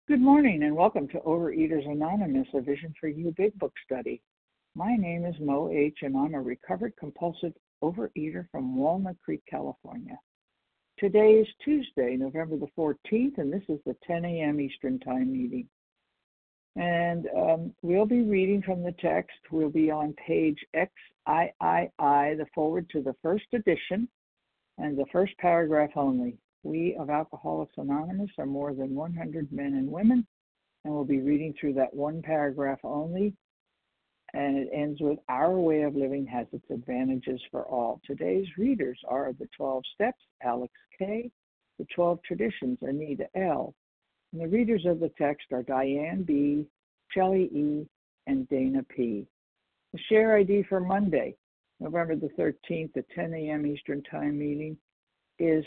Good morning and welcome to Overeaters Anonymous, a Vision for You Big Book study. My name is Mo H. and I'm a recovered compulsive overeater from Walnut Creek, California. Today is Tuesday, November the 14th, and this is the 10 a.m. Eastern Time meeting. And we'll be reading from the text. We'll be on page XIII, the forward to the first edition, and the first paragraph only. We of Alcoholics Anonymous are more than 100 men and women, and we'll be reading through that one paragraph only, and it ends with our way of living has its advantages for all. Today's readers are the 12 Steps, Alex K., the 12 Traditions, Anita L., and the readers of the text are Diane B., Shelley E., and Dana P. The share ID for Monday, November the 13th at 10 a.m. Eastern Time meeting is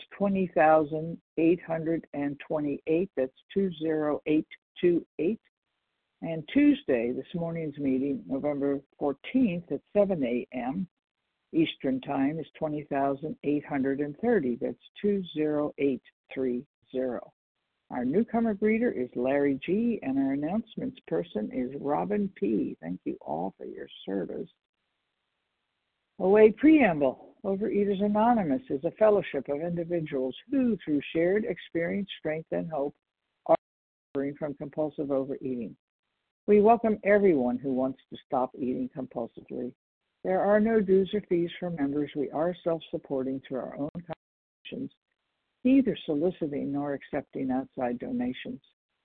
20,828. That's 20828. And Tuesday, this morning's meeting, November 14th at 7 a.m. Eastern Time is 20,830. That's 20830. Our newcomer greeter is Larry G., and our announcements person is Robin P. Thank you all for your service. OA Preamble. Overeaters Anonymous is a fellowship of individuals who, through shared experience, strength, and hope, are suffering from compulsive overeating. We welcome everyone who wants to stop eating compulsively. There are no dues or fees for members. We are self-supporting through our own contributions, neither soliciting nor accepting outside donations.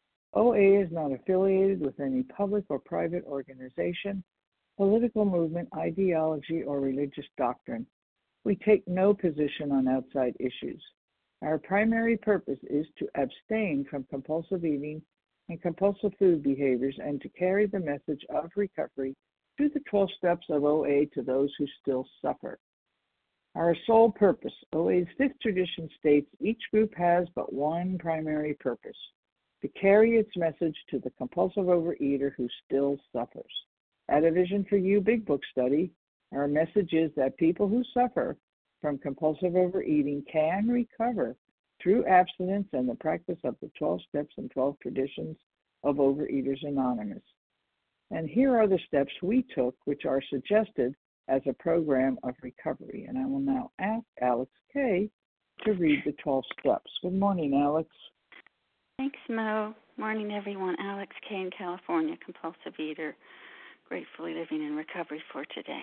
OA is not affiliated with any public or private organization, political movement, ideology, or religious doctrine. We take no position on outside issues. Our primary purpose is to abstain from compulsive eating and compulsive food behaviors and to carry the message of recovery through the 12 steps of OA to those who still suffer. Our sole purpose, OA's fifth tradition states, each group has but one primary purpose, to carry its message to the compulsive overeater who still suffers. At a Vision for You Big Book study, our message is that people who suffer from compulsive overeating can recover through abstinence and the practice of the 12 steps and 12 traditions of Overeaters Anonymous. And here are the steps we took, which are suggested as a program of recovery. And I will now ask Alex K. to read the 12 steps. Good morning, Alex. Thanks, Mo. Morning, everyone. Alex K. in California, compulsive eater, gratefully living in recovery for today.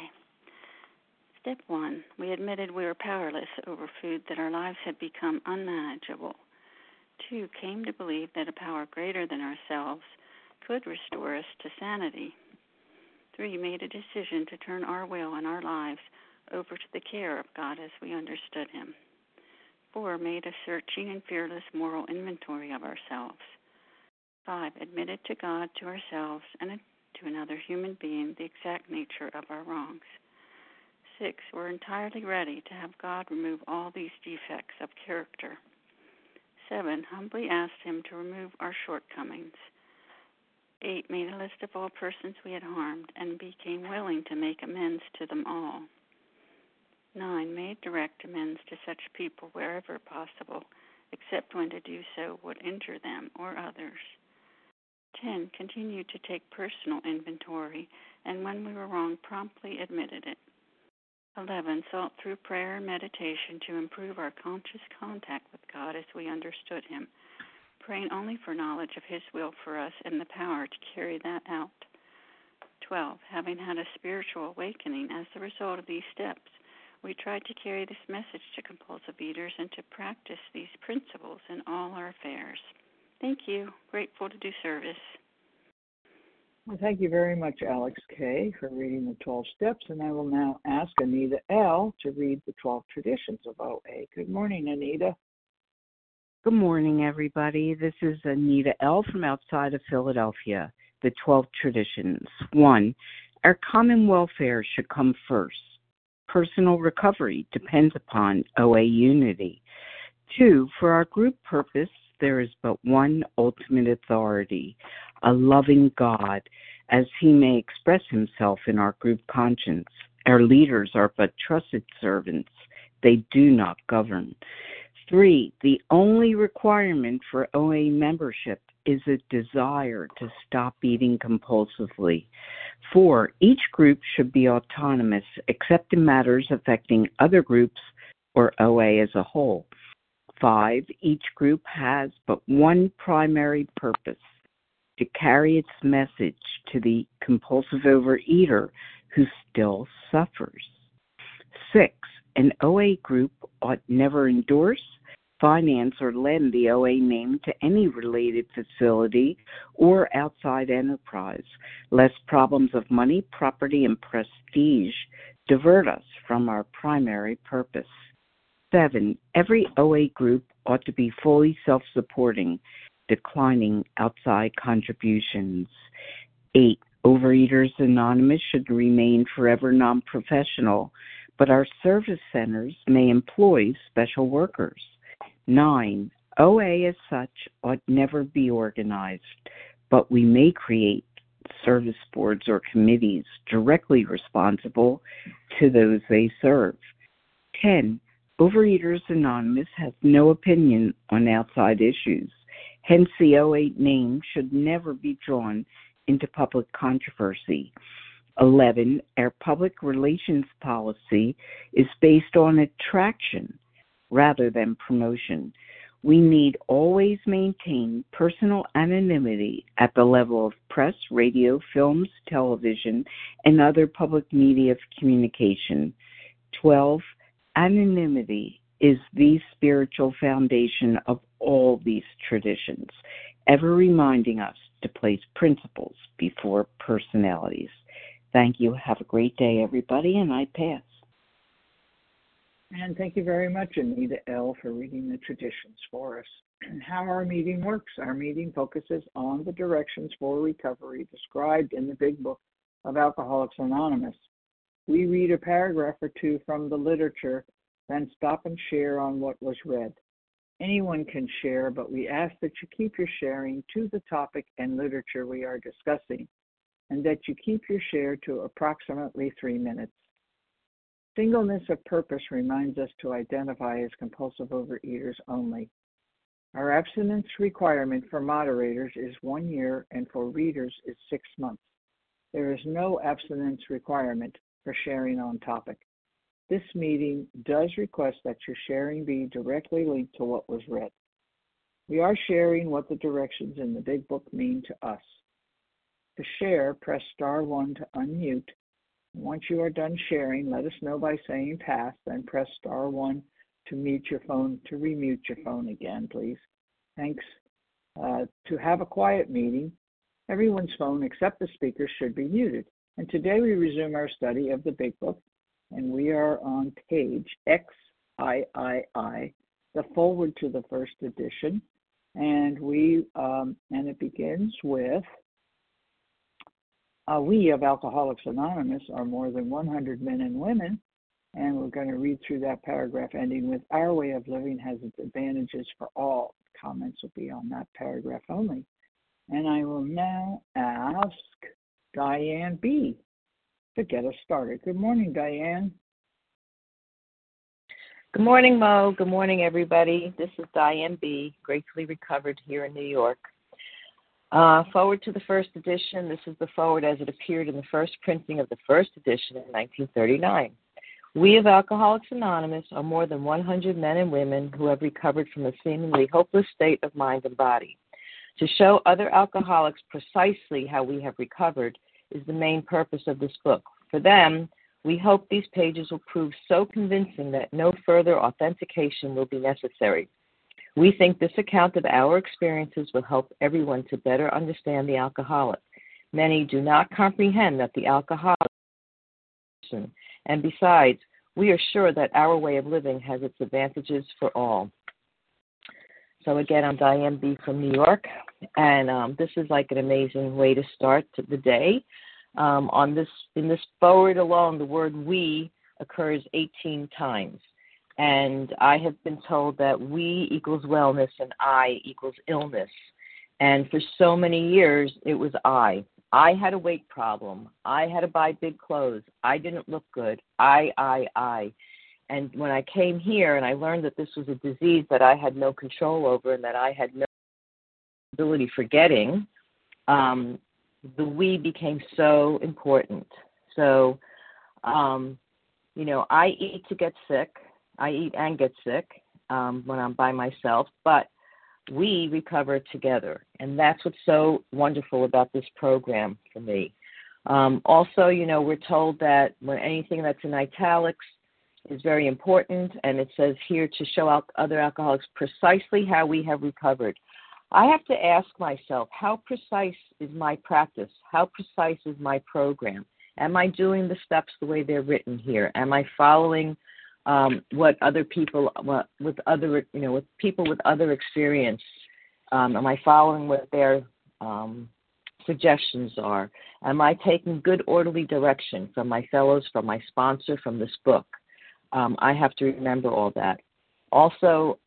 Step 1, we admitted we were powerless over food, that our lives had become unmanageable. 2, came to believe that a power greater than ourselves could restore us to sanity. 3, made a decision to turn our will and our lives over to the care of God as we understood Him. 4, made a searching and fearless moral inventory of ourselves. 5, admitted to God, to ourselves, and to another human being the exact nature of our wrongs. 6, we're entirely ready to have God remove all these defects of character. 7, humbly asked Him to remove our shortcomings. 8, made a list of all persons we had harmed and became willing to make amends to them all. 9, made direct amends to such people wherever possible, except when to do so would injure them or others. 10, continued to take personal inventory, and when we were wrong, promptly admitted it. 11, sought through prayer and meditation to improve our conscious contact with God as we understood Him, praying only for knowledge of His will for us and the power to carry that out. 12, having had a spiritual awakening as a result of these steps, we tried to carry this message to compulsive eaters and to practice these principles in all our affairs. Thank you. Grateful to do service. Well, thank you very much, Alex K., for reading the 12 steps, and I will now ask Anita L. to read the 12 traditions of OA. Good morning, Anita. Good morning, everybody. This is Anita L. from outside of Philadelphia. The 12 traditions. 1, our common welfare should come first. Personal recovery depends upon OA unity. 2, for our group purpose, there is but one ultimate authority, a loving God, as He may express Himself in our group conscience. Our leaders are but trusted servants. They do not govern. 3, the only requirement for OA membership is a desire to stop eating compulsively. 4, each group should be autonomous except in matters affecting other groups or OA as a whole. 5, each group has but one primary purpose: to carry its message to the compulsive overeater who still suffers. 6, an OA group ought never endorse, finance, or lend the OA name to any related facility or outside enterprise, lest problems of money, property, and prestige divert us from our primary purpose. 7, every OA group ought to be fully self-supporting, declining outside contributions. 8, Overeaters Anonymous should remain forever non-professional, but our service centers may employ special workers. 9, OA as such ought never be organized, but we may create service boards or committees directly responsible to those they serve. 10, Overeaters Anonymous has no opinion on outside issues. Hence, the OA name should never be drawn into public controversy. 11, our public relations policy is based on attraction rather than promotion. We need always maintain personal anonymity at the level of press, radio, films, television, and other public media of communication. 12, anonymity is the spiritual foundation of all these traditions, ever reminding us to place principles before personalities. Thank you. Have a great day, everybody, and I pass. And thank you very much, Anita L., for reading the traditions for us. And how our meeting works. Our meeting focuses on the directions for recovery described in the Big Book of Alcoholics Anonymous. We read a paragraph or two from the literature, then stop and share on what was read. Anyone can share, but we ask that you keep your sharing to the topic and literature we are discussing, and that you keep your share to approximately 3 minutes. Singleness of purpose reminds us to identify as compulsive overeaters only. Our abstinence requirement for moderators is 1 year and for readers is 6 months. There is no abstinence requirement for sharing on topic. This meeting does request that your sharing be directly linked to what was read. We are sharing what the directions in the Big Book mean to us. To share, press *1 to unmute. Once you are done sharing, let us know by saying pass, then press *1 to mute your phone, to remute your phone again, please. Thanks. To have a quiet meeting, everyone's phone except the speaker should be muted. And today we resume our study of the Big Book, and we are on page XIII, the forward to the first edition, and it begins with, we of Alcoholics Anonymous are more than 100 men and women, and we're going to read through that paragraph ending with, our way of living has its advantages for all. Comments will be on that paragraph only. And I will now ask Diane B. to get us started. Good morning, Diane. Good morning, Mo. Good morning, everybody. This is Diane B., gratefully recovered here in New York. Forward to the first edition. This is the forward as it appeared in the first printing of the first edition in 1939. We of Alcoholics Anonymous are more than 100 men and women who have recovered from a seemingly hopeless state of mind and body. To show other alcoholics precisely how we have recovered is the main purpose of this book. For them, we hope these pages will prove so convincing that no further authentication will be necessary. We think this account of our experiences will help everyone to better understand the alcoholic. Many do not comprehend that the alcoholic is a person, and besides, we are sure that our way of living has its advantages for all. So again, I'm Diane B. from New York, and this is like an amazing way to start the day. In this forward alone, the word we occurs 18 times. And I have been told that we equals wellness and I equals illness. And for so many years, it was I. I had a weight problem. I had to buy big clothes. I didn't look good. I. And when I came here and I learned that this was a disease that I had no control over and that I had no ability for getting, the we became so important. So, I eat to get sick. I eat and get sick when I'm by myself, but we recover together. And that's what's so wonderful about this program for me. Also, we're told that when anything that's in italics is very important, and it says here to show out other alcoholics precisely how we have recovered. I have to ask myself, how precise is my practice? How precise is my program? Am I doing the steps the way they're written here? Am I following what other people with people with other experience? Am I following what their suggestions are? Am I taking good orderly direction from my fellows, from my sponsor, from this book? I have to remember all that. Also,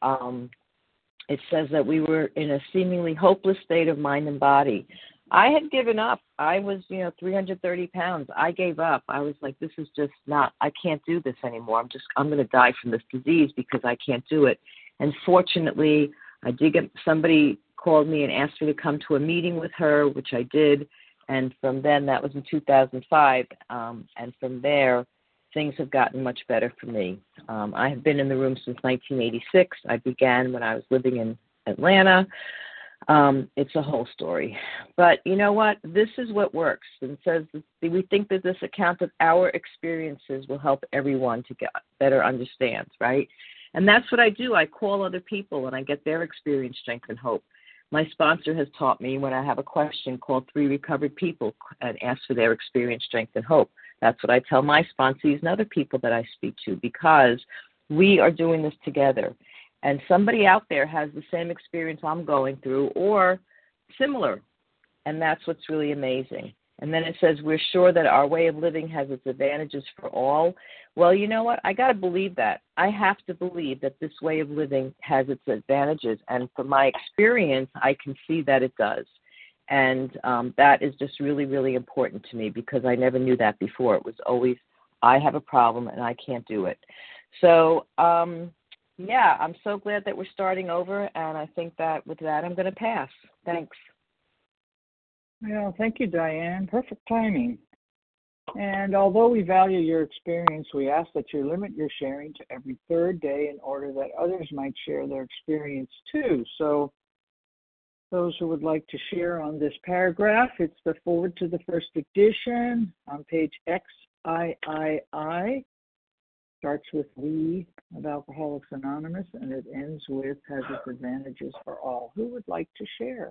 it says that we were in a seemingly hopeless state of mind and body. I had given up. I was, 330 pounds. I gave up. I was like, this is just not, I can't do this anymore. I'm going to die from this disease because I can't do it. And fortunately, I did get, somebody called me and asked me to come to a meeting with her, which I did. And from then, that was in 2005. And from there, things have gotten much better for me. I have been in the room since 1986. I began when I was living in Atlanta. It's a whole story. But you know what? This is what works. And it says we think that this account of our experiences will help everyone to get better understand, right? And that's what I do. I call other people and I get their experience, strength, and hope. My sponsor has taught me when I have a question, call 3 recovered people and ask for their experience, strength, and hope. That's what I tell my sponsees and other people that I speak to, because we are doing this together. And somebody out there has the same experience I'm going through or similar. And that's what's really amazing. And then it says we're sure that our way of living has its advantages for all. Well, you know what? I got to believe that. I have to believe that this way of living has its advantages. And from my experience, I can see that it does. And that is just really, really important to me because I never knew that before. It was always, I have a problem and I can't do it. So, yeah, I'm so glad that we're starting over, and I think that with that I'm going to pass. Thanks. Well, thank you, Diane. Perfect timing. And although we value your experience, we ask that you limit your sharing to every third day in order that others might share their experience too. So those who would like to share on this paragraph, it's the forward to the first edition on page XIII. Starts with we of Alcoholics Anonymous, and it ends with has its advantages for all. Who would like to share?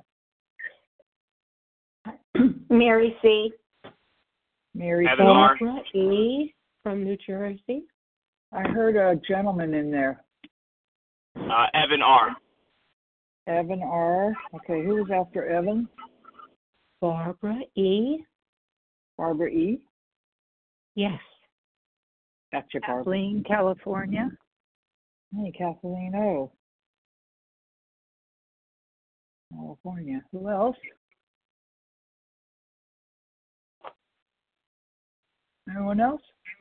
Mary C. Mary C. Barbara E. from New Jersey. I heard a gentleman in there. Evan R. Evan R. Okay, who was after Evan? Barbara E. Barbara E. Yes. Gotcha, Barbara. Kathleen, California. Hey, Kathleen O. California. Who else? Anyone else?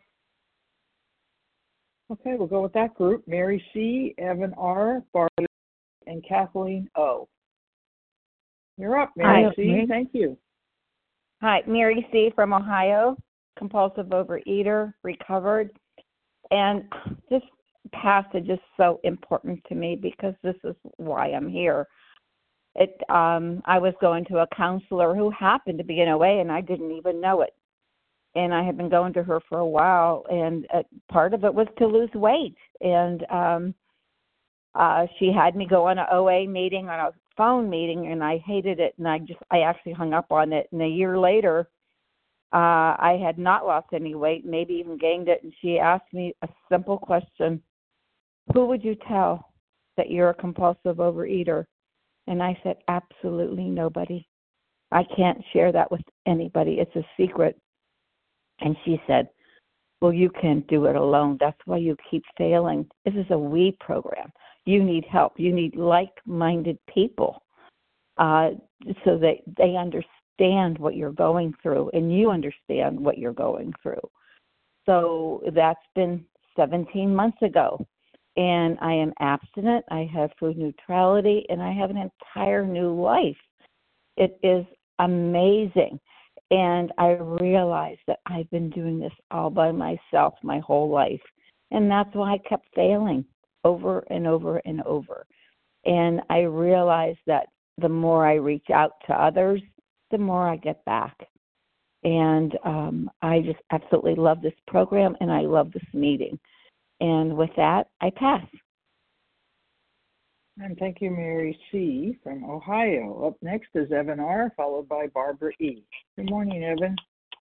Okay, we'll go with that group. Mary C., Evan R., Barbara, and Kathleen O. You're up, Mary C. Mary. Thank you. Hi, Mary C. from Ohio, compulsive overeater, recovered. And this passage is so important to me because this is why I'm here. I was going to a counselor who happened to be in OA, and I didn't even know it. And I had been going to her for a while, and part of it was to lose weight. And she had me go on an OA meeting, on a phone meeting, and I hated it, and I actually hung up on it. And a year later, I had not lost any weight, maybe even gained it, and she asked me a simple question: who would you tell that you're a compulsive overeater? And I said, absolutely nobody. I can't share that with anybody. It's a secret. And she said, well, you can't do it alone. That's why you keep failing. This is a we program. You need help. You need like-minded people so that they understand what you're going through and you understand what you're going through. So that's been 17 months ago. And I am abstinent, I have food neutrality, and I have an entire new life. It is amazing. And I realized that I've been doing this all by myself my whole life. And that's why I kept failing over and over and over. And I realized that the more I reach out to others, the more I get back. And I just absolutely love this program, and I love this meeting. And with that, I pass. And thank you, Mary C. from Ohio. Up next is Evan R., followed by Barbara E. Good morning, Evan.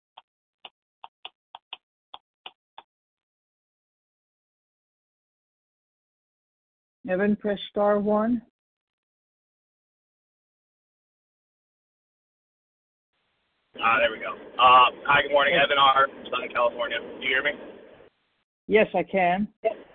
Evan, press star 1. There we go. Hi, good morning, Evan R., Southern California. Do you hear me? Yes, I can.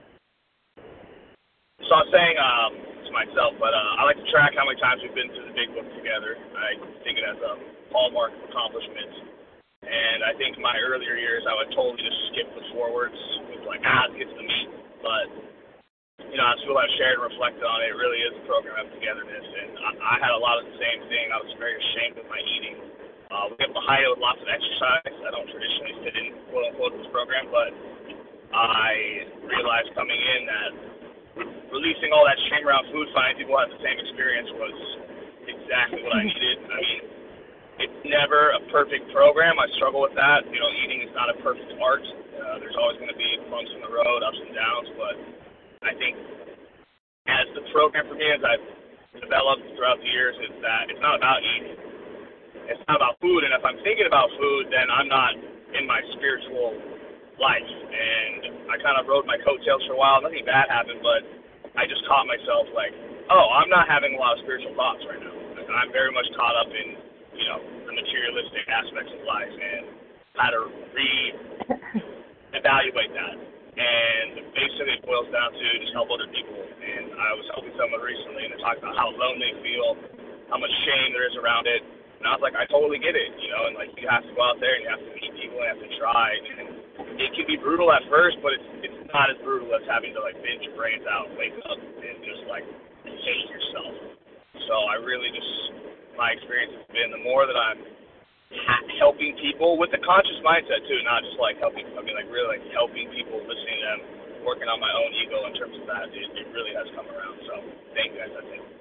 So I'm saying to myself, but I like to track how many times we've been through the big book together. I think it as a hallmark of accomplishment. And I think in my earlier years, I would totally just skip the forwards. It's like, let's get to the meat. But, as people have shared and reflected on it, it really is a program of togetherness. And I had a lot of the same thing. I was very ashamed of my eating. We have Ohio with lots of exercise. I don't traditionally fit in, quote-unquote, this program, but I realized coming in that releasing all that shame around food, finding people who had the same experience was exactly what I needed. I mean, it's never a perfect program. I struggle with that. Eating is not a perfect art. There's always going to be bumps in the road, ups and downs, but I think as the program for me, as I've developed throughout the years, is that it's not about eating. It's not about food, and if I'm thinking about food, then I'm not in my spiritual life. And I kind of rode my coattails for a while. Nothing bad happened, but I just caught myself like, I'm not having a lot of spiritual thoughts right now. I'm very much caught up in, the materialistic aspects of life, and how to re-evaluate that. And basically it boils down to just help other people. And I was helping someone recently, and they're talking about how lonely they feel, how much shame there is around it. And I was like, I totally get it, and like you have to go out there and you have to meet people and you have to try. And it can be brutal at first, but it's not as brutal as having to like binge your brains out, wake up, and just like hate yourself. So I really my experience has been the more that I'm helping people with the conscious mindset too, not just like helping, like really like helping people, listening to them, working on my own ego in terms of that, it really has come around. So thank you guys, I think.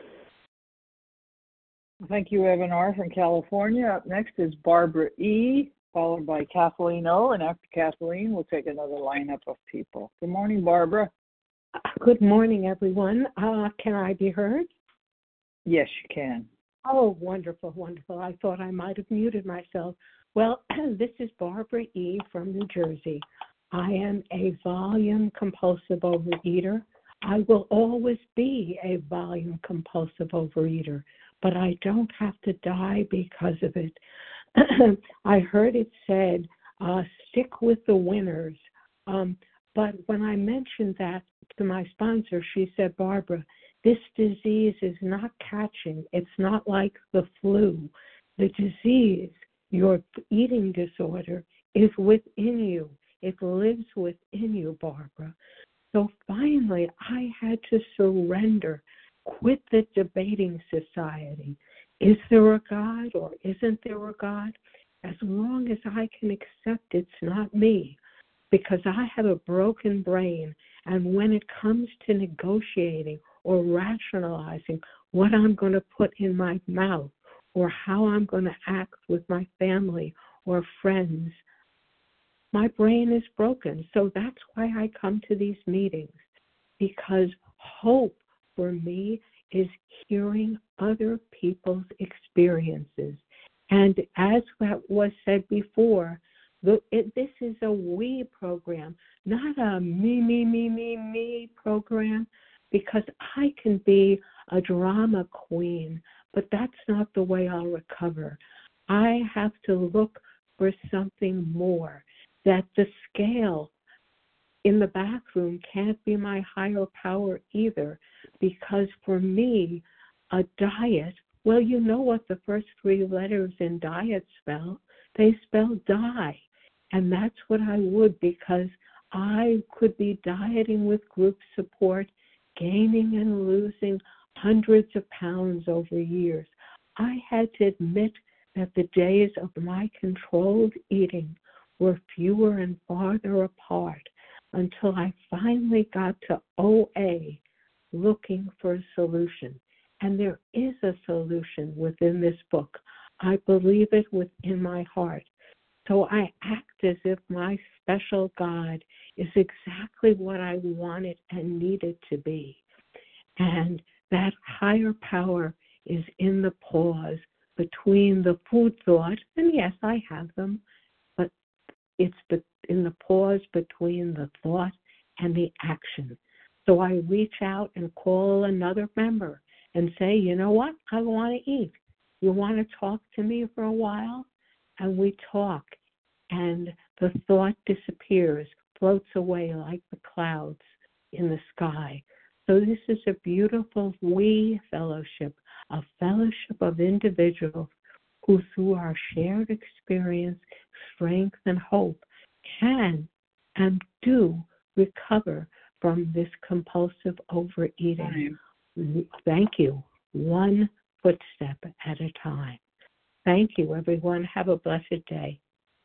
Thank you, Evan R. from California. Up next is Barbara E., followed by Kathleen O., and after Kathleen, we'll take another lineup of people. Good morning, Barbara. Good morning, everyone. Can I be heard? Yes, you can. Oh, wonderful, wonderful. I thought I might have muted myself. Well, this is Barbara E. from New Jersey. I am a volume compulsive overeater. I will always be a volume compulsive overeater, but I don't have to die because of it. I heard it said, stick with the winners. But when I mentioned that to my sponsor, she said, Barbara, this disease is not catching. It's not like the flu. The disease, your eating disorder, is within you. It lives within you, Barbara. So finally, I had to surrender, quit the debating society. Is there a God or isn't there a God? As long as I can accept it's not me, because I have a broken brain, and when it comes to negotiating or rationalizing what I'm going to put in my mouth or how I'm going to act with my family or friends, my brain is broken. So that's why I come to these meetings, because hope for me is hearing other people's experiences. And as that was said before, this is a we program, not a me program, because I can be a drama queen, but that's not the way I'll recover. I have to look for something more, that the scale in the bathroom can't be my higher power either, because for me, a diet, well, you know what the first three letters in diet spell? They spell die. And that's what I would, because I could be dieting with group support, gaining and losing hundreds of pounds over years. I had to admit that the days of my controlled eating were fewer and farther apart until I finally got to OA looking for a solution. And there is a solution within this book. I believe it within my heart. So I act as if my special God is exactly what I wanted and needed to be. And that higher power is in the pause between the food thought, and yes, I have them, but it's in the pause between the thought and the action. So I reach out and call another member and say, you know what, I want to eat. You want to talk to me for a while? And we talk, and the thought disappears, floats away like the clouds in the sky. So this is a beautiful we fellowship, a fellowship of individuals who through our shared experience, strength, and hope can and do recover from this compulsive overeating. Thank you. One footstep at a time. Thank you, everyone. Have a blessed day.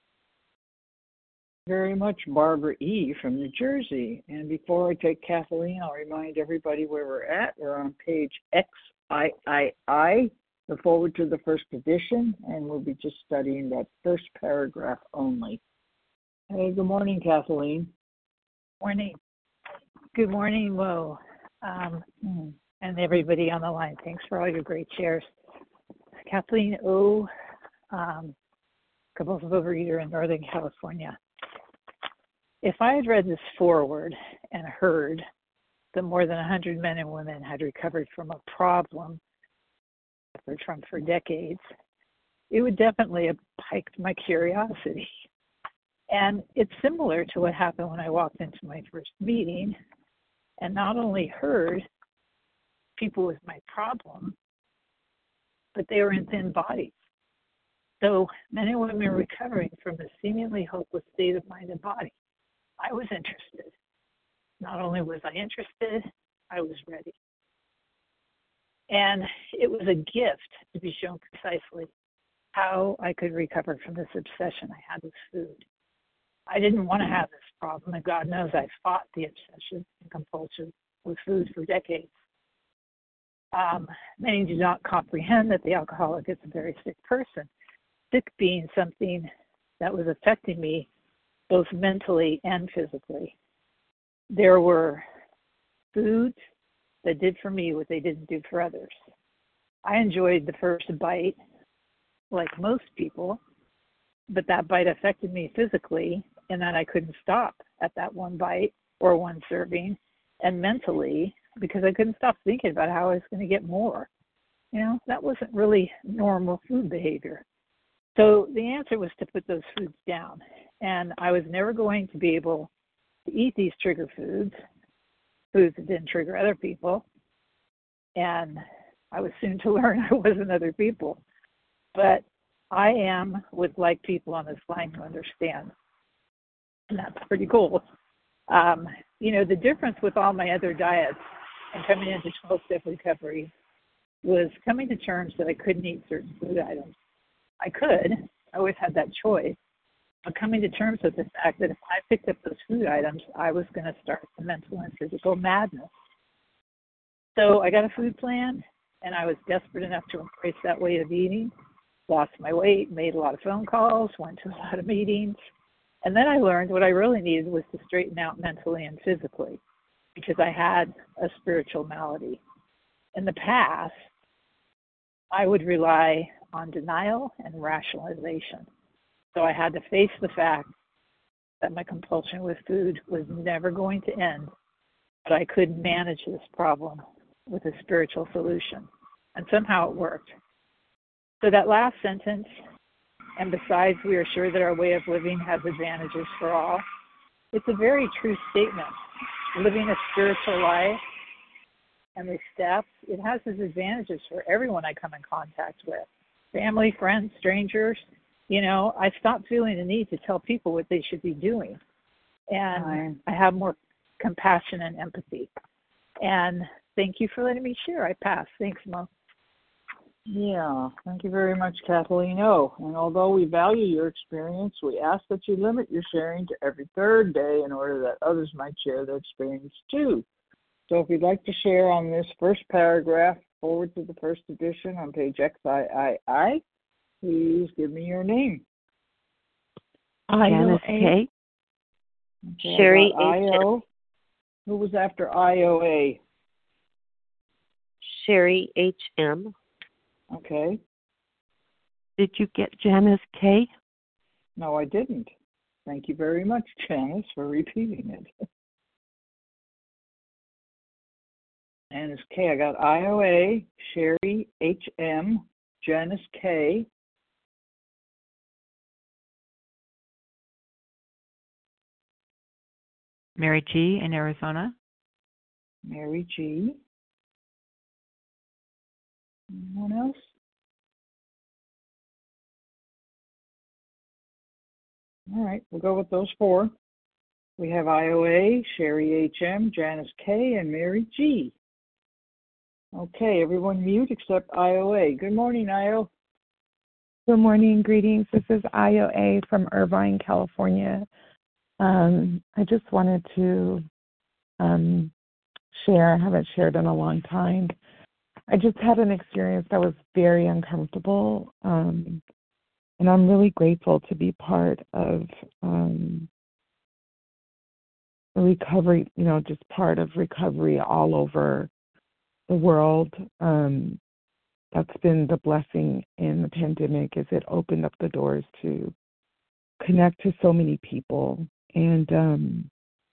Very much, Barbara E. from New Jersey. And before I take Kathleen, I'll remind everybody where we're at. We're on page XIII, the forward to the first edition, and we'll be just studying that first paragraph only. Hey, good morning, Kathleen. Morning. Good morning, Mo, and everybody on the line. Thanks for all your great shares. Kathleen O., compulsive overeater in Northern California. If I had read this forward and heard that more than 100 men and women had recovered from a problem suffered from for decades, it would definitely have piqued my curiosity. And it's similar to what happened when I walked into my first meeting and not only heard people with my problem, but they were in thin bodies. So men and women recovering from a seemingly hopeless state of mind and body. I was interested. Not only was I interested, I was ready. And it was a gift to be shown precisely how I could recover from this obsession I had with food. I didn't want to have this problem, and God knows I fought the obsession and compulsion with food for decades. Many do not comprehend that the alcoholic is a very sick person, sick being something that was affecting me both mentally and physically. There were foods that did for me what they didn't do for others. I enjoyed the first bite, like most people, but that bite affected me physically, and that I couldn't stop at that one bite or one serving, and mentally, because I couldn't stop thinking about how I was going to get more. You know, that wasn't really normal food behavior. So the answer was to put those foods down. And I was never going to be able to eat these trigger foods that didn't trigger other people. And I was soon to learn I wasn't other people. But I am with like people on this line who understand. And that's pretty cool. The difference with all my other diets and coming into 12-step recovery was coming to terms that I couldn't eat certain food items. I always had that choice, but coming to terms with the fact that if I picked up those food items, I was going to start the mental and physical madness. So I got a food plan, and I was desperate enough to embrace that way of eating, lost my weight, made a lot of phone calls, went to a lot of meetings, and then I learned what I really needed was to straighten out mentally and physically because I had a spiritual malady. In the past, I would rely on denial and rationalization. So I had to face the fact that my compulsion with food was never going to end, but I could manage this problem with a spiritual solution. And somehow it worked. So that last sentence, and besides, we are sure that our way of living has advantages for all, it's a very true statement. Living a spiritual life and the steps, it has its advantages for everyone I come in contact with. Family, friends, strangers. I stopped feeling the need to tell people what they should be doing. and I have more compassion and empathy. And thank you for letting me share. I pass. Thanks, Mo. Yeah, thank you very much, Kathleen O. And although we value your experience, we ask that you limit your sharing to every third day in order that others might share their experience too. So if you'd like to share on this first paragraph, forward to the first edition on page XIII, please give me your name. Janice K. Okay, Sherry I-O. Who was after IOA? Sherry H.M. Okay. Did you get Janice K? No, I didn't. Thank you very much, Janice, for repeating it. Janice K. I got IOA, Sherry H.M., Janice K. Mary G. in Arizona. Mary G. Anyone else? All right, we'll go with those four. We have IOA, Sherry H.M., Janice K., and Mary G. Okay, everyone mute except IOA. Good morning, IO. Good morning, greetings. This is IOA from Irvine, California. I just wanted to share. I haven't shared in a long time. I just had an experience that was very uncomfortable, and I'm really grateful to be part of the recovery, just part of recovery all over the world. That's been the blessing in the pandemic, is it opened up the doors to connect to so many people. And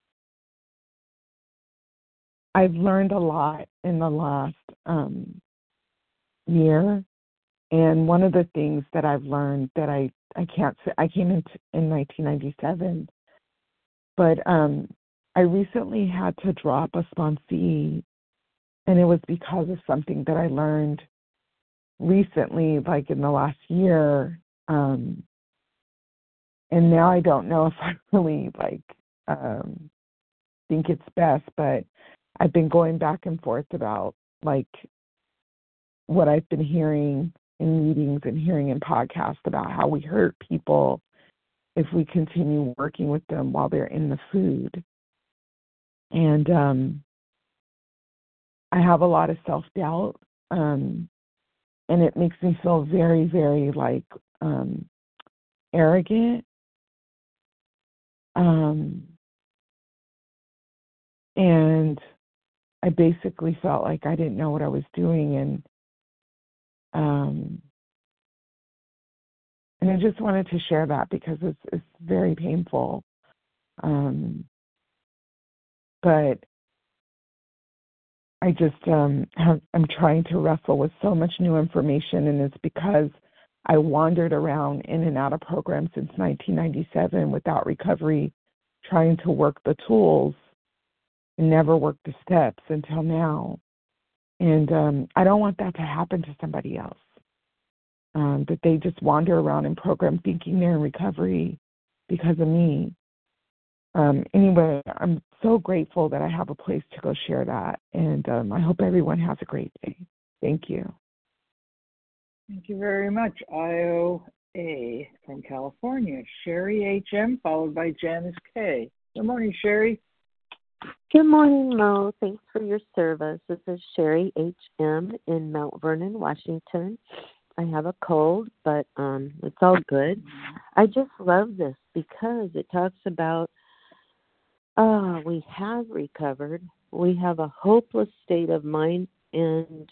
I've learned a lot in the last year. And one of the things that I've learned that I can't say, I came in 1997, but I recently had to drop a sponsee, and it was because of something that I learned recently, like in the last year. And now I don't know if I really think it's best, but I've been going back and forth about what I've been hearing in meetings and hearing in podcasts about how we hurt people if we continue working with them while they're in the food. And I have a lot of self-doubt, and it makes me feel very, very arrogant. And I basically felt like I didn't know what I was doing, and I just wanted to share that because it's very painful. But I just I'm trying to wrestle with so much new information, and it's because I wandered around in and out of programs since 1997 without recovery, trying to work the tools and never worked the steps until now. And I don't want that to happen to somebody else, that they just wander around in program thinking they're in recovery because of me. Anyway, I'm so grateful that I have a place to go share that, and I hope everyone has a great day. Thank you. Thank you very much, IOA from California. Sherry H.M., followed by Janice K. Good morning, Sherry. Good morning, Mo. Thanks for your service. This is Sherry H.M. in Mount Vernon, Washington. I have a cold, but it's all good. I just love this because it talks about we have recovered. We have a hopeless state of mind and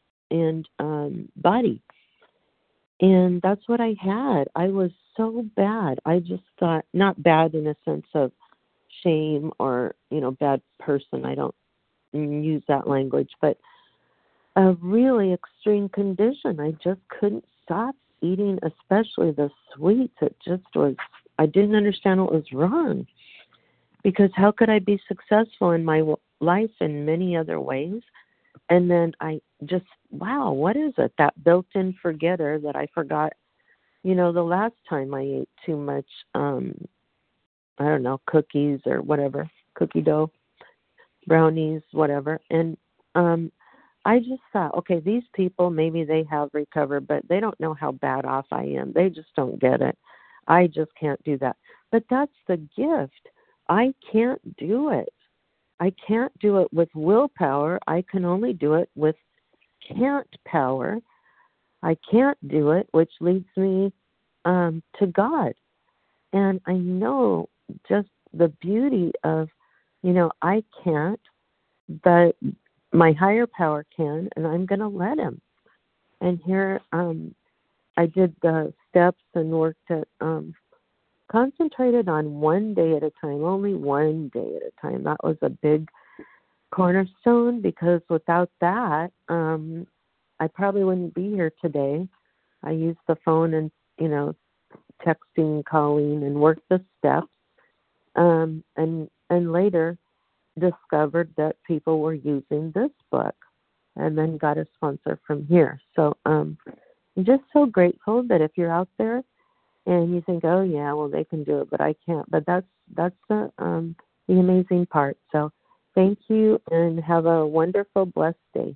body. And that's what I had. I was so bad. I just thought, not bad in a sense of shame or, bad person. I don't use that language, but a really extreme condition. I just couldn't stop eating, especially the sweets. It just was, I didn't understand what was wrong, because how could I be successful in my life in many other ways? And then I just, wow, what is it? That built-in forgetter that I forgot, the last time I ate too much I don't know, cookies or whatever, cookie dough, brownies, whatever. And I just thought, okay, these people, maybe they have recovered, but they don't know how bad off I am. They just don't get it. I just can't do that. But that's the gift. I can't do it. I can't do it with willpower. I can only do it with can't power. I can't do it, which leads me to God. And I know just the beauty of, I can't, but my higher power can, and I'm going to let him. And here I did the steps and worked at, concentrated on one day at a time, only one day at a time. That was a big cornerstone, because without that, I probably wouldn't be here today. I used the phone and, texting, calling, and worked the steps, and later discovered that people were using this book, and then got a sponsor from here. So I'm just so grateful that if you're out there and you think, oh yeah, well they can do it, but I can't. But that's the amazing part. So thank you, and have a wonderful, blessed day.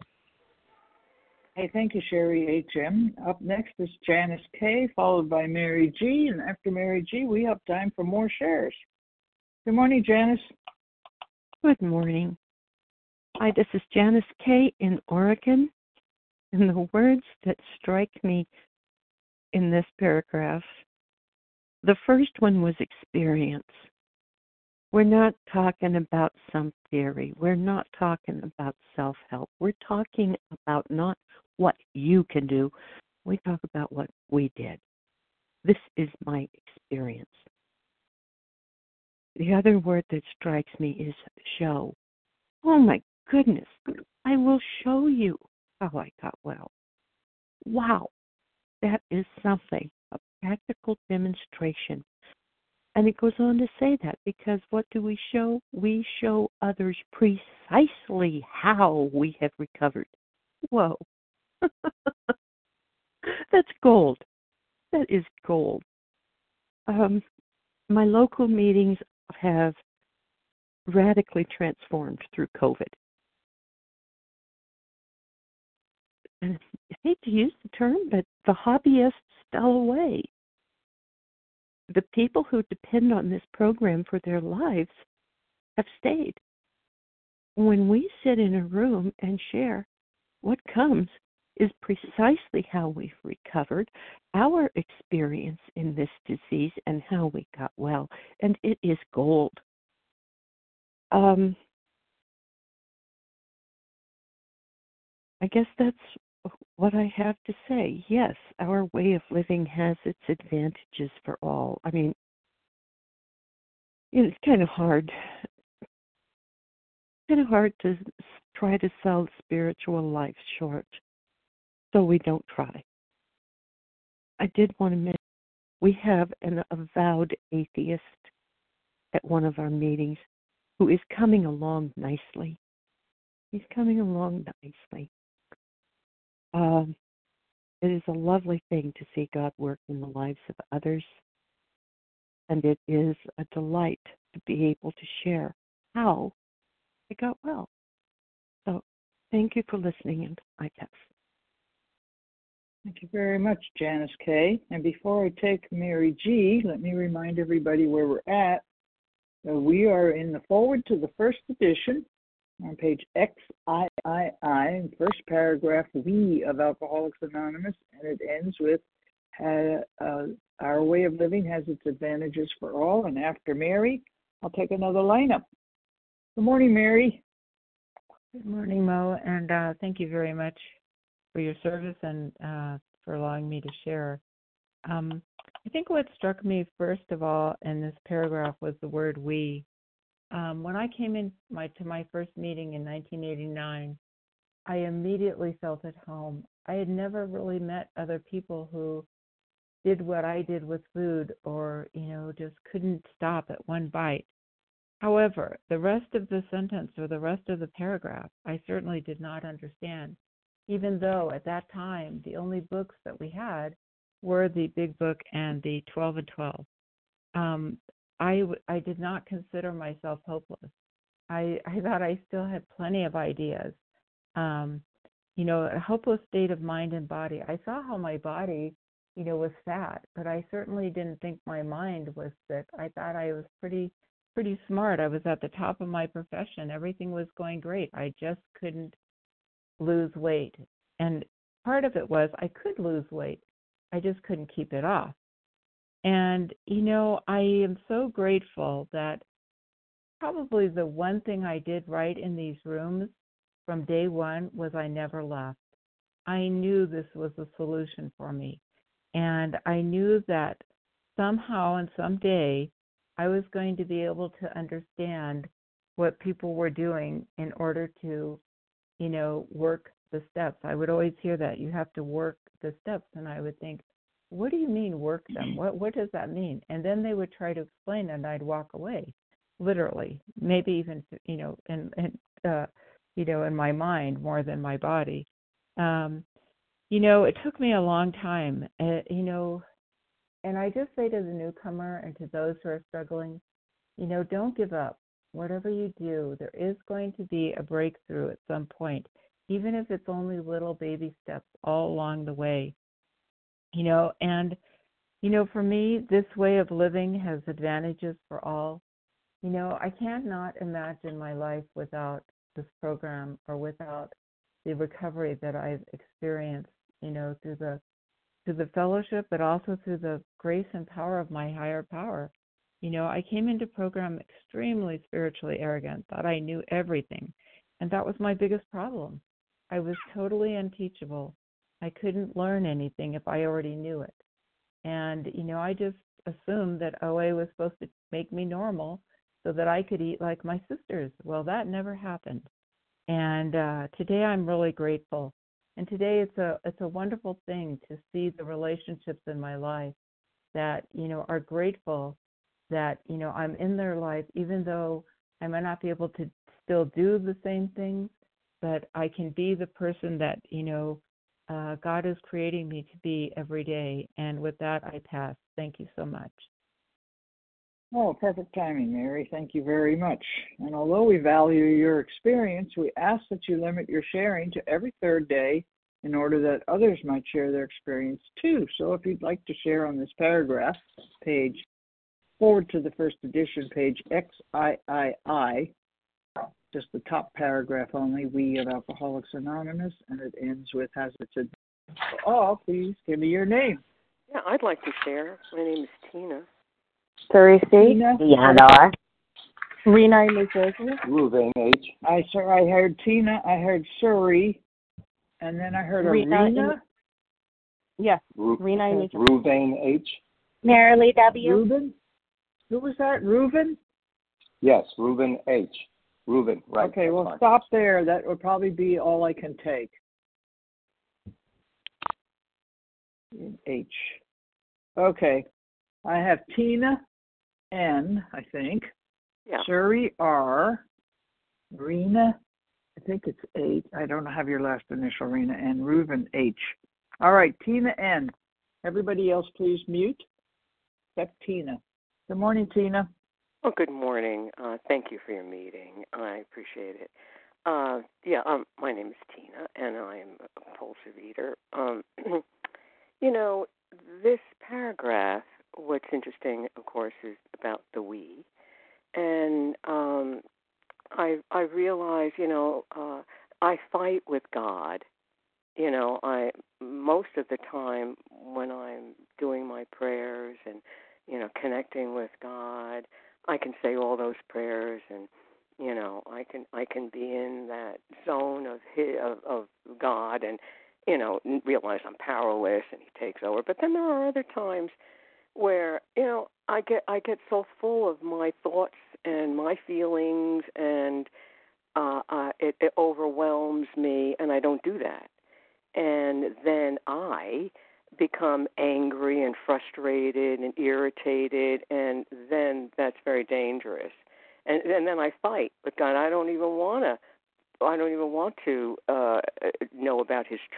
Hey, thank you, Sherry H.M. Up next is Janice K., followed by Mary G., and after Mary G., we have time for more shares. Good morning, Janice. Good morning. Hi, this is Janice K. in Oregon, and the words that strike me in this paragraph, the first one was experience. We're not talking about some theory. We're not talking about self-help. We're talking about not what you can do. We talk about what we did. This is my experience. The other word that strikes me is show. Oh my goodness, I will show you how I got well. Wow, that is something, a practical demonstration. And it goes on to say that because what do we show? We show others precisely how we have recovered. Whoa. That's gold. That is gold. My local meetings have radically transformed through COVID. And I hate to use the term, but the hobbyists fell away. The people who depend on this program for their lives have stayed. When we sit in a room and share, what comes is precisely how we've recovered, our experience in this disease, and how we got well. And it is gold. I guess that's what I have to say. Yes, our way of living has its advantages for all. I mean, it's kind of hard to try to sell spiritual life short, so we don't try. I did want to mention, we have an avowed atheist at one of our meetings who is coming along nicely. He's coming along nicely. It is a lovely thing to see God work in the lives of others, and it is a delight to be able to share how I got well. So thank you for listening, and I pass. Thank you very much, Janice K. And before I take Mary G., let me remind everybody where we're at. We are in the forward to the first edition on page XIII, first paragraph, we of Alcoholics Anonymous, and it ends with, our way of living has its advantages for all. And after Mary, I'll take another lineup. Good morning, Mary. Good morning, Mo, and thank you very much for your service and for allowing me to share. I think what struck me first of all in this paragraph was the word we. When I came in to my first meeting in 1989, I immediately felt at home. I had never really met other people who did what I did with food, or, just couldn't stop at one bite. However, the rest of the sentence or the rest of the paragraph, I certainly did not understand, even though at that time the only books that we had were the Big Book and the 12 and 12. I did not consider myself hopeless. I thought I still had plenty of ideas. A hopeless state of mind and body. I saw how my body, was fat, but I certainly didn't think my mind was sick. I thought I was pretty smart. I was at the top of my profession. Everything was going great. I just couldn't lose weight. And part of it was I could lose weight. I just couldn't keep it off. And, I am so grateful that probably the one thing I did right in these rooms from day one was I never left. I knew this was a solution for me. And I knew that somehow and someday I was going to be able to understand what people were doing in order to, work the steps. I would always hear that you have to work the steps. And I would think, what do you mean work them? What does that mean? And then they would try to explain and I'd walk away, literally, maybe even, in my mind more than my body. It took me a long time, and I just say to the newcomer and to those who are struggling, don't give up. Whatever you do, there is going to be a breakthrough at some point, even if it's only little baby steps all along the way. For me, this way of living has advantages for all. I cannot imagine my life without this program or without the recovery that I've experienced, through the fellowship, but also through the grace and power of my higher power. I came into program extremely spiritually arrogant, thought I knew everything, and that was my biggest problem. I was totally unteachable. I couldn't learn anything if I already knew it. And, I just assumed that OA was supposed to make me normal so that I could eat like my sisters. Well, that never happened. And today I'm really grateful. And today it's a wonderful thing to see the relationships in my life that, are grateful that, I'm in their life, even though I might not be able to still do the same things, but I can be the person that, God is creating me to be every day. And with that, I pass. Thank you so much. Oh, perfect timing, Mary. Thank you very much. And although we value your experience, we ask that you limit your sharing to every third day in order that others might share their experience too. So if you'd like to share on this paragraph, page forward to the first edition, page XIII, just the top paragraph only, We of Alcoholics Anonymous, and it ends with Hazard. Oh, please give me your name. Yeah, I'd like to share. My name is Tina. Teresa, Leonor, Rena, New Jersey. Ruben H. I heard Tina, I heard Suri, and then I heard Rena. Yes, Rena, New Jersey. Ruben H. Marilee W. Ruben? Who was that? Ruben? Yes, Ruben H. Ruben, right. Okay, well, stop there. That would probably be all I can take. H. Okay. I have Tina N, I think. Yeah. Suri R. Rena, I think it's 8. I don't have your last initial, Rena, and Reuben H. All right, Tina N. Everybody else, please mute, except Tina. Good morning, Tina. Oh, good morning. Thank you for your meeting. I appreciate it. My name is Tina, and I'm a compulsive eater. This paragraph, what's interesting, of course, is about the we. And I realize, I fight with God. Most of the time when I'm doing my prayers and, connecting with God, I can say all those prayers and, I can be in that zone of God and, realize I'm powerless and He takes over. But then there are other times where, I get so full of my thoughts and my feelings and it overwhelms me, and I don't do that. And then I become angry and frustrated and irritated, and then that's very dangerous. And then I fight with God. I don't even want to know about His trust.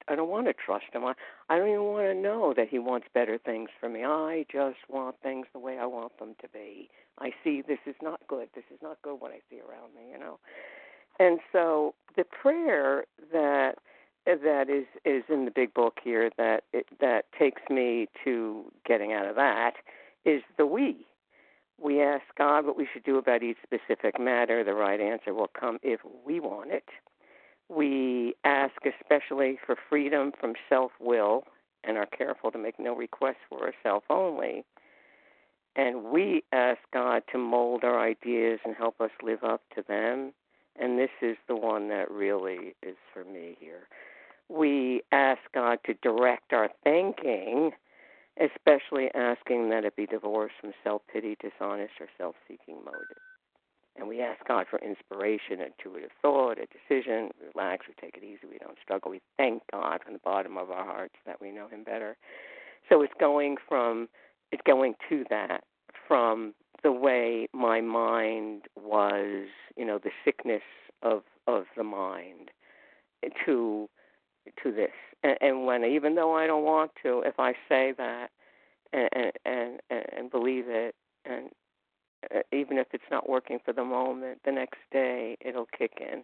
I don't want to trust him. I don't even want to know that he wants better things for me. I just want things the way I want them to be. I see this is not good. This is not good what I see around me, And so the prayer that is in the big book here that takes me to getting out of that is the we. We ask God what we should do about each specific matter. The right answer will come if we want it. We ask especially for freedom from self-will and are careful to make no requests for ourselves only. And we ask God to mold our ideas and help us live up to them. And this is the one that really is for me here. We ask God to direct our thinking, especially asking that it be divorced from self-pity, dishonest, or self-seeking motives. And we ask God for inspiration, intuitive thought, a decision. We relax, we take it easy, we don't struggle. We thank God from the bottom of our hearts that we know him better. So it's going to that, from the way my mind was, the sickness of the mind, to this. And when, even though I don't want to, if I say that and believe it, and even if it's not working for the moment, the next day it'll kick in,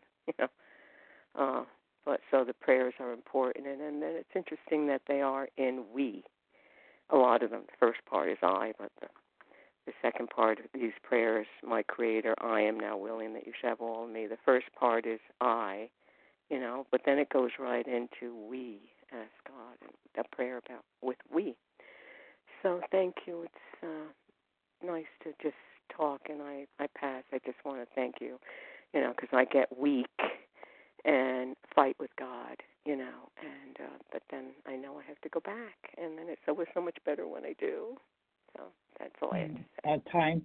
But so the prayers are important, and then it's interesting that they are in we. A lot of them. The first part is I, but the second part of these prayers, my Creator, I am now willing that you should have all of me. The first part is I, but then it goes right into we, ask God, and a prayer about with we. So thank you. It's nice to just talk, and I pass. I just want to thank you, because I get weak and fight with God, but then I know I have to go back, and then it's always so much better when I do. So that's all I have to say. At time.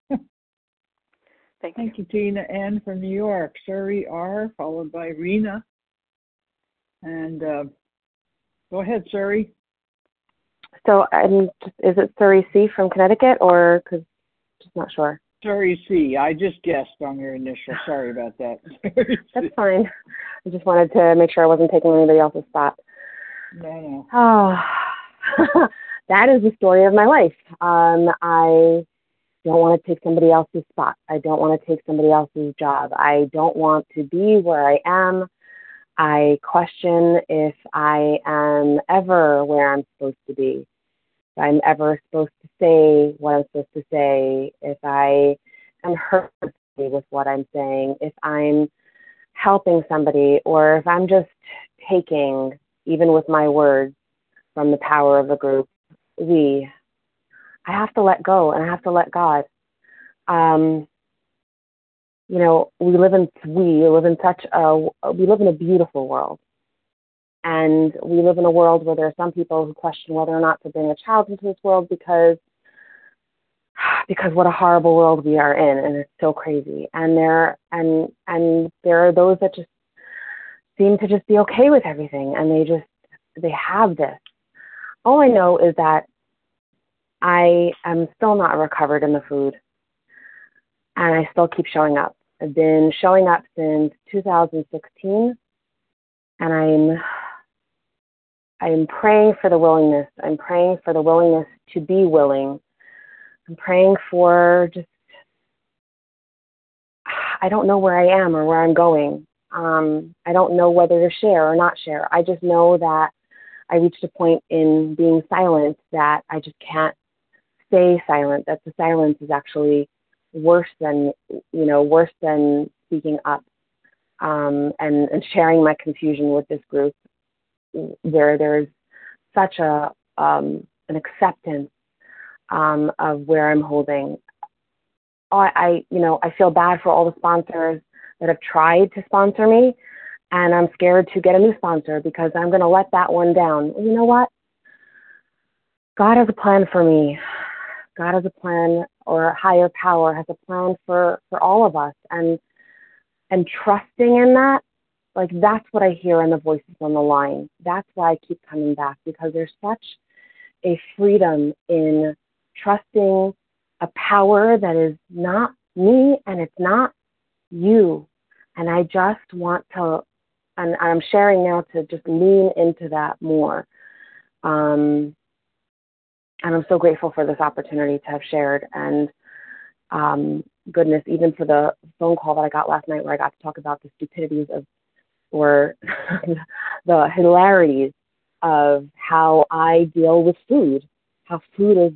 Thank you, Tina N. from New York. Suri R., followed by Rena. And go ahead, Suri. So, is it Suri C. from Connecticut, or because just not sure? Suri C. I just guessed on your initial. Sorry about that. That's fine. I just wanted to make sure I wasn't taking anybody else's spot. No. Oh, that is the story of my life. I don't want to take somebody else's spot. I don't want to take somebody else's job. I don't want to be where I am. I question if I am ever where I'm supposed to be. If I'm ever supposed to say what I'm supposed to say. If I am hurt with what I'm saying. If I'm helping somebody, or if I'm just taking, even with my words, from the power of the group. I have to let go, and I have to let God. We live in a beautiful world, and we live in a world where there are some people who question whether or not to bring a child into this world because what a horrible world we are in, and it's so crazy. And there are those that just seem to just be okay with everything, and they have this. All I know is that I am still not recovered in the food, and I still keep showing up. I've been showing up since 2016, and I'm praying for the willingness. I'm praying for the willingness to be willing. I'm praying for I don't know where I am or where I'm going. I don't know whether to share or not share. I just know that I reached a point in being silent that I just can't stay silent, that the silence is actually worse than speaking up, and sharing my confusion with this group, where there's such an acceptance of where I'm holding. I feel bad for all the sponsors that have tried to sponsor me, and I'm scared to get a new sponsor because I'm going to let that one down. You know what? God has a plan for me. God has a plan, or a higher power has a plan for all of us. And trusting in that, that's what I hear in the voices on the line. That's why I keep coming back, because there's such a freedom in trusting a power that is not me and it's not you. And I just want to and I'm sharing now to just lean into that more. And I'm so grateful for this opportunity to have shared. And goodness, even for the phone call that I got last night where I got to talk about the stupidities of, or the hilarities of how I deal with food, how food is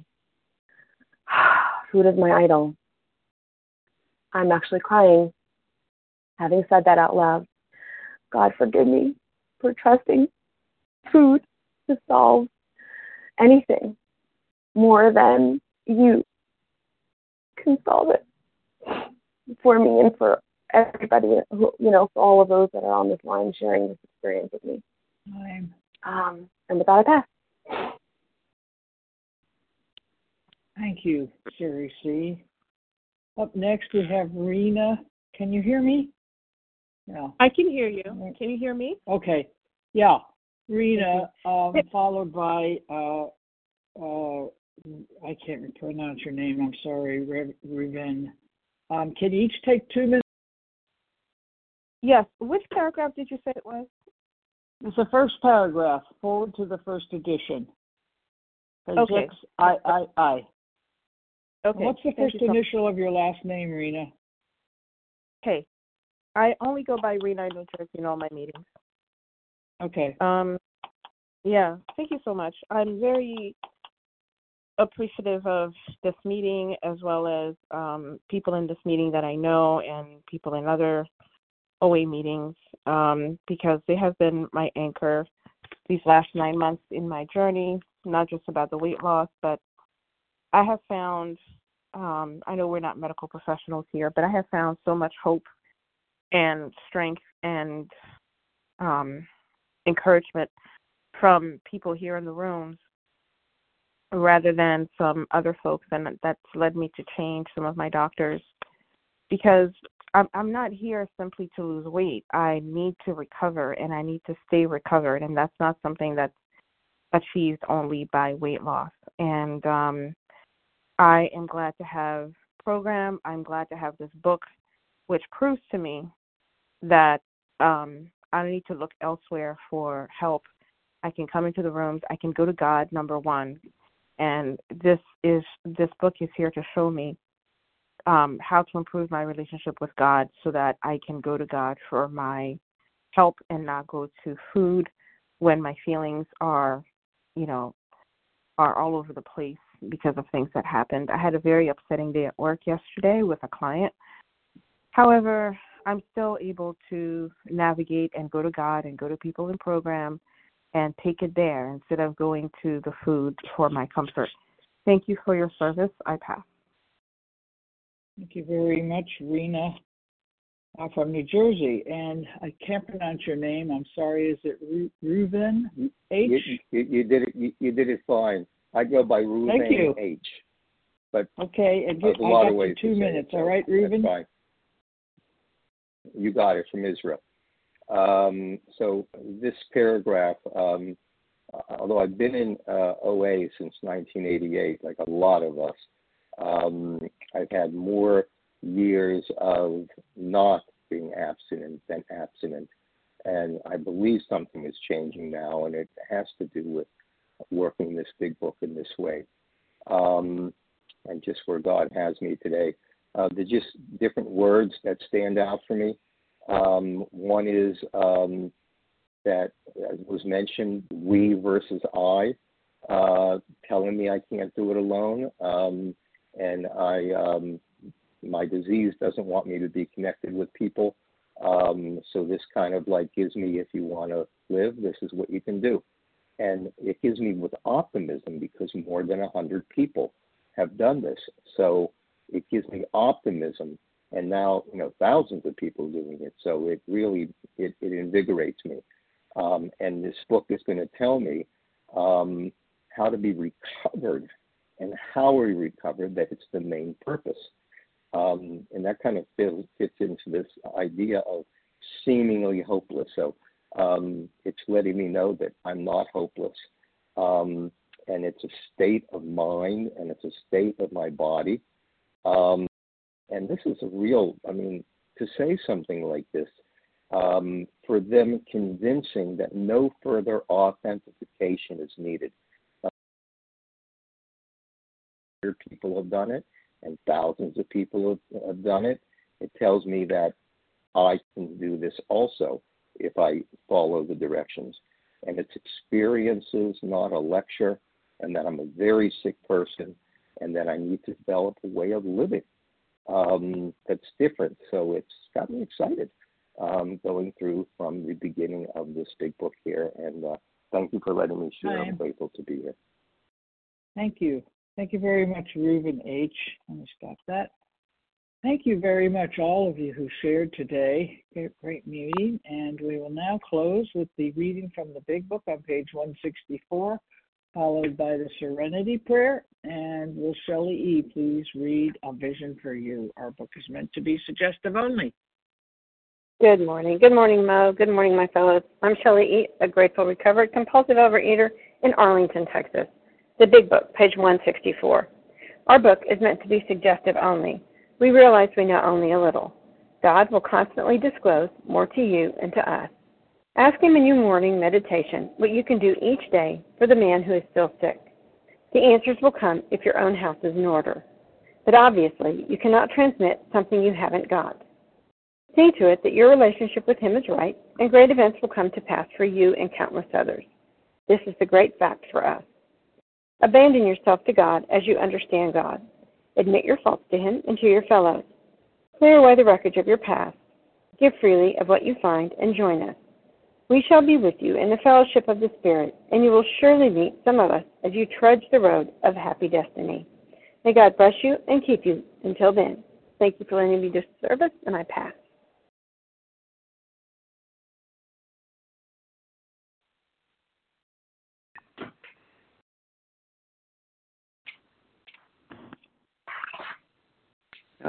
my idol. I'm actually crying, having said that out loud. God forgive me for trusting food to solve anything more than you can solve it for me and for everybody who, for all of those that are on this line sharing this experience with me. And with that, I pass. Thank you, Sherry C. Up next, we have Rena. Can you hear me? No. I can hear you. Can you hear me? Okay. Yeah. Rena, followed by, I can't pronounce your name. I'm sorry, Ruben. Can you each take 2 minutes? Yes. Which paragraph did you say it was? It's the first paragraph, forward to the first edition. Okay. I. Okay. What's the first initial of your last name, Rena? Okay. I only go by Rena in New Jersey in all my meetings. Okay. Yeah. Thank you so much. I'm very appreciative of this meeting, as well as people in this meeting that I know and people in other OA meetings, because they have been my anchor these last 9 months in my journey, not just about the weight loss, but I have found, I know we're not medical professionals here, but I have found so much hope and strength and encouragement from people here in the rooms rather than some other folks, and that's led me to change some of my doctors, because I'm not here simply to lose weight. I need to recover, and I need to stay recovered, and that's not something that's achieved only by weight loss. And I am glad to have program. I'm glad to have this book, which proves to me that I don't need to look elsewhere for help. I can come into the rooms. I can go to God, number one. And this book is here to show me how to improve my relationship with God so that I can go to God for my help and not go to food when my feelings are all over the place because of things that happened. I had a very upsetting day at work yesterday with a client. However, I'm still able to navigate and go to God and go to people in program and take it there instead of going to the food for my comfort. Thank you for your service. I pass. Thank you very much, Rena. From New Jersey, and I can't pronounce your name. I'm sorry. Is it Ruben H? You did it. You did it fine. I go by Ruben H. But okay, and there's a lot of ways 2 minutes. All right, Ruben. That's fine. You got it, from Israel. So this paragraph, although I've been in OA since 1988, like a lot of us, I've had more years of not being abstinent than abstinent. And I believe something is changing now, and it has to do with working this big book in this way. And just where God has me today. There's just different words that stand out for me. One is that, as was mentioned, we versus I, telling me I can't do it alone. And my disease doesn't want me to be connected with people. So this kind of like gives me, if you want to live, this is what you can do. And it gives me with optimism because more than 100 people have done this. So it gives me optimism. And now, thousands of people doing it. So it really, it invigorates me. And this book is going to tell me how to be recovered and how we recover, that it's the main purpose. And that kind of fits into this idea of seemingly hopeless. So it's letting me know that I'm not hopeless. And it's a state of mind, and it's a state of my body. And this is a real, to say something like this for them convincing that no further authentication is needed. People have done it, and thousands of people have done it. It tells me that I can do this also if I follow the directions. And it's experiences, not a lecture, and that I'm a very sick person, and that I need to develop a way of living that's different. So it's got me excited going through from the beginning of this big book here. And thank you for letting me share. I'm grateful to be here. Thank you. Thank you very much, Reuben H. Let me stop that. Thank you very much, all of you who shared today. Great meeting. And we will now close with the reading from the Big Book on page 164, followed by the Serenity Prayer. And will Shelley E. please read A Vision for You? Our book is meant to be suggestive only. Good morning. Good morning, Mo. Good morning, my fellows. I'm Shelley E., a grateful, recovered, compulsive overeater in Arlington, Texas. The Big Book, page 164. Our book is meant to be suggestive only. We realize we know only a little. God will constantly disclose more to you and to us. Ask Him in your morning meditation what you can do each day for the man who is still sick. The answers will come if your own house is in order. But obviously, you cannot transmit something you haven't got. See to it that your relationship with Him is right, and great events will come to pass for you and countless others. This is the great fact for us. Abandon yourself to God as you understand God. Admit your faults to Him and to your fellows. Clear away the wreckage of your past. Give freely of what you find and join us. We shall be with you in the fellowship of the Spirit, and you will surely meet some of us as you trudge the road of happy destiny. May God bless you and keep you until then. Thank you for letting me do service, and I pass.